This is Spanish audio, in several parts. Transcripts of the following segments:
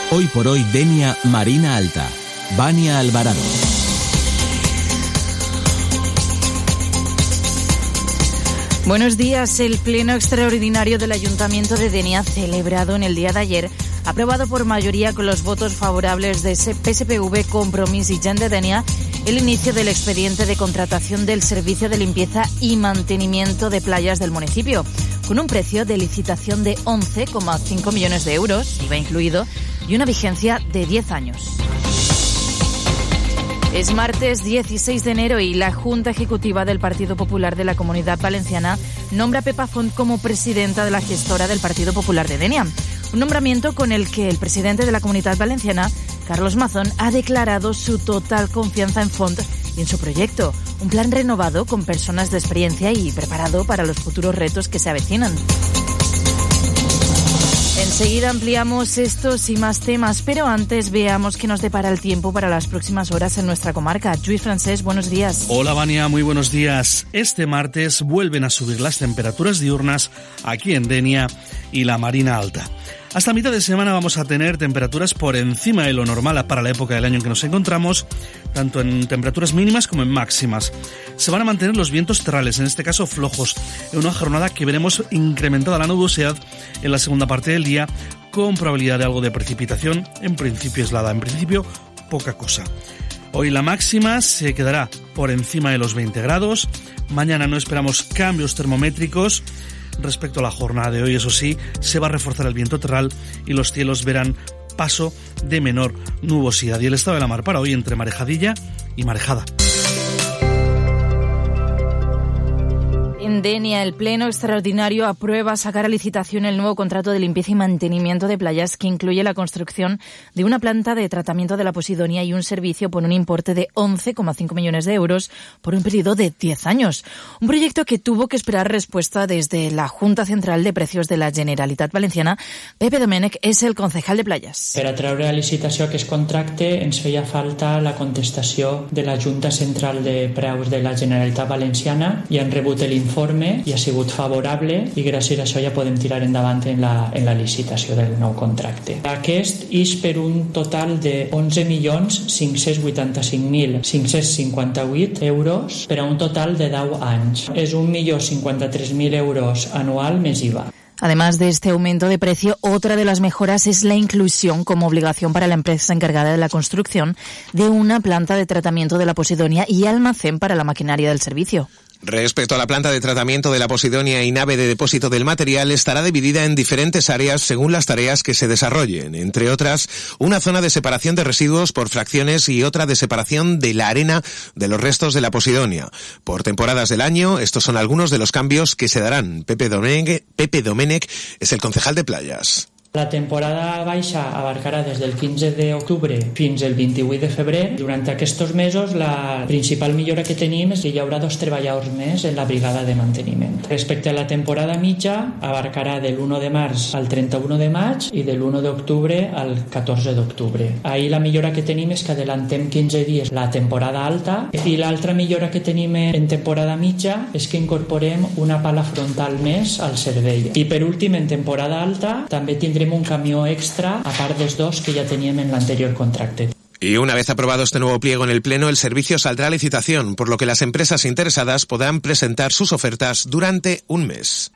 Hoy por hoy Denia Marina Alta. Vania Alvarado. Buenos días. El pleno extraordinario del Ayuntamiento de Denia, celebrado en el día de ayer, ha aprobado por mayoría con los votos favorables de PSPV, Compromís y Gent de Denia el inicio del expediente de contratación del servicio de limpieza y mantenimiento de playas del municipio, con un precio de licitación de 11,5 millones de euros, IVA incluido, y una vigencia de 10 años. Es martes 16 de enero y la Junta Ejecutiva del Partido Popular de la Comunidad Valenciana nombra a Pepa Font como presidenta de la gestora del Partido Popular de Denia. Un nombramiento con el que el presidente de la Comunidad Valenciana, Carlos Mazón, ha declarado su total confianza en Font y en su proyecto. Un plan renovado con personas de experiencia y preparado para los futuros retos que se avecinan. Enseguida ampliamos estos y más temas, pero antes veamos qué nos depara el tiempo para las próximas horas en nuestra comarca. Lluís Francés, buenos días. Hola, Vania, muy buenos días. Este martes vuelven a subir las temperaturas diurnas aquí en Denia y la Marina Alta. Hasta mitad de semana vamos a tener temperaturas por encima de lo normal para la época del año en que nos encontramos, tanto en temperaturas mínimas como en máximas. Se van a mantener los vientos terrales, en este caso flojos, en una jornada que veremos incrementada la nubosidad en la segunda parte del día, con probabilidad de algo de precipitación, en principio aislada, en principio poca cosa. Hoy la máxima se quedará por encima de los 20 grados, mañana no esperamos cambios termométricos. Respecto a la jornada de hoy, eso sí, se va a reforzar el viento terral y los cielos verán paso de menor nubosidad. Y el estado de la mar para hoy entre marejadilla y marejada. En Denia, el Pleno Extraordinario aprueba sacar a licitación el nuevo contrato de limpieza y mantenimiento de playas que incluye la construcción de una planta de tratamiento de la Posidonia y un servicio por un importe de 11,5 millones de euros por un periodo de 10 años. Un proyecto que tuvo que esperar respuesta desde la Junta Central de Precios de la Generalitat Valenciana. Pepe Domènech és el concejal de playas. Per atreure a licitació aquest contracte ens feia falta la contestació de la Junta Central de Preus de la Generalitat Valenciana i han rebut l'informe i ha sigut favorable i gràcies a això ja podem tirar endavant en la licitació del nou contracte. Aquest és per un total de 11.585.558 euros per a un total de 10 anys. És 1.053.000 euros anual més IVA. Además de este aumento de precio, otra de las mejoras es la inclusión como obligación para la empresa encargada de la construcción de una planta de tratamiento de la Posidonia y almacén para la maquinaria del servicio. Respecto a la planta de tratamiento de la Posidonia y nave de depósito del material, estará dividida en diferentes áreas según las tareas que se desarrollen, entre otras, una zona de separación de residuos por fracciones y otra de separación de la arena de los restos de la Posidonia. Por temporadas del año, estos son algunos de los cambios que se darán. Pepe Domènech es el concejal de playas. La temporada baixa abarcarà des del 15 d'octubre fins al 28 de febrer. Durant aquests mesos, la principal millora que tenim és que hi haurà 2 treballadors més en la brigada de manteniment. Respecte a la temporada mitja, abarcarà del 1 de març al 31 de maig i de l'1 d'octubre al 14 d'octubre. Ahir la millora que tenim és que adelantem 15 dies la temporada alta i l'altra millora que tenim en temporada mitja és que incorporem una pala frontal més al servei. I per últim, en temporada alta, també tindrem un camió extra, a part dels 2 que ja teníem en l'anterior contracte. Y una vez aprobado este nuevo pliego en el Pleno, el servicio saldrá a licitación, por lo que las empresas interesadas podrán presentar sus ofertas durante un mes.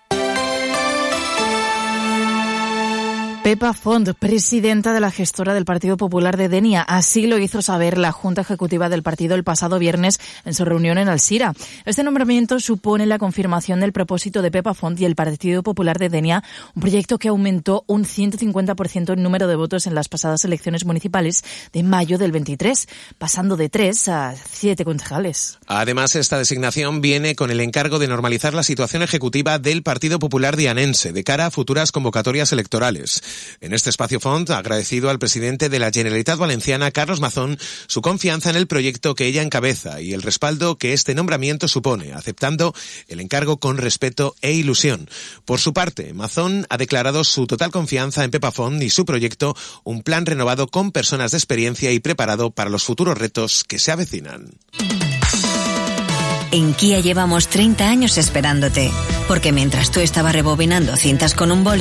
Pepa Font, presidenta de la gestora del Partido Popular de Denia. Así lo hizo saber la Junta Ejecutiva del partido el pasado viernes en su reunión en Alzira. Este nombramiento supone la confirmación del propósito de Pepa Font y el Partido Popular de Denia, un proyecto que aumentó un 150% el número de votos en las pasadas elecciones municipales de mayo del 23, pasando de 3 a 7 concejales. Además, esta designación viene con el encargo de normalizar la situación ejecutiva del Partido Popular dianense de cara a futuras convocatorias electorales. En este espacio Font ha agradecido al presidente de la Generalitat Valenciana, Carlos Mazón, su confianza en el proyecto que ella encabeza y el respaldo que este nombramiento supone, aceptando el encargo con respeto e ilusión. Por su parte, Mazón ha declarado su total confianza en Pepa Font y su proyecto, un plan renovado con personas de experiencia y preparado para los futuros retos que se avecinan. En Kia llevamos 30 años esperándote, porque mientras tú estabas rebobinando cintas con un boli,